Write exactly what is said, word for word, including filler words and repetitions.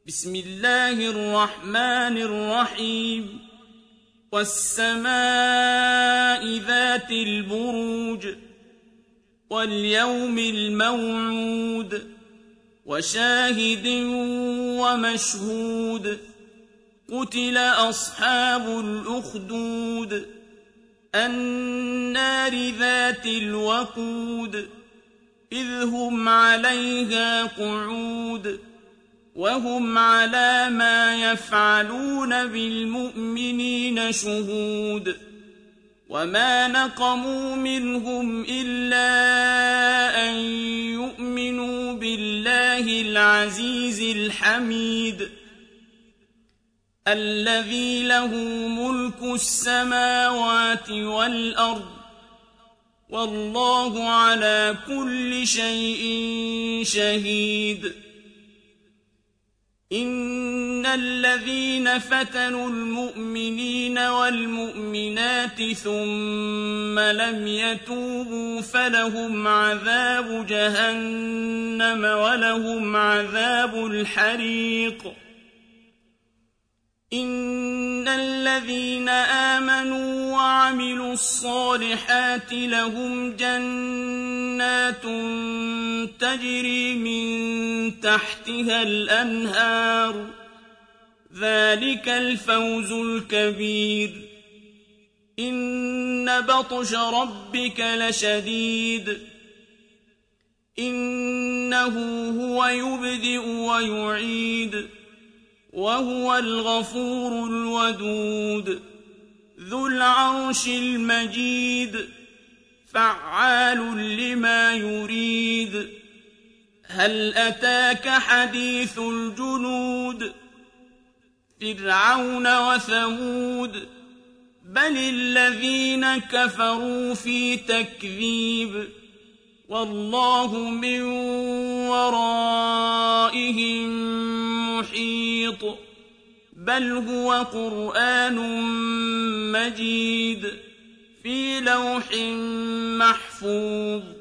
بسم الله الرحمن الرحيم والسماء ذات البروج واليوم الموعود وشاهد ومشهود قتل أصحاب الأخدود النار ذات الوقود إذ هم عليها قعود وهم على ما يفعلون بالمؤمنين شهود وما نقموا منهم إلا أن يؤمنوا بالله العزيز الحميد الذي له ملك السماوات والأرض والله على كل شيء شهيد إن الذين فتنوا المؤمنين والمؤمنات ثم لم يتوبوا فلهم عذاب جهنم ولهم عذاب الحريق إن الذين آمنوا وعملوا الصالحات لهم جنات تجري من تحتها الأنهار ذلك الفوز الكبير إن بطش ربك لشديد إنه هو يبدئ ويعيد وهو الغفور الودود ذو العرش المجيد فعال لما يريد هل أتاك حديث الجنود فرعون وثمود بل الذين كفروا في تكذيب والله من ورائهم محيط بل هو قرآن مجيد في لوح محفوظ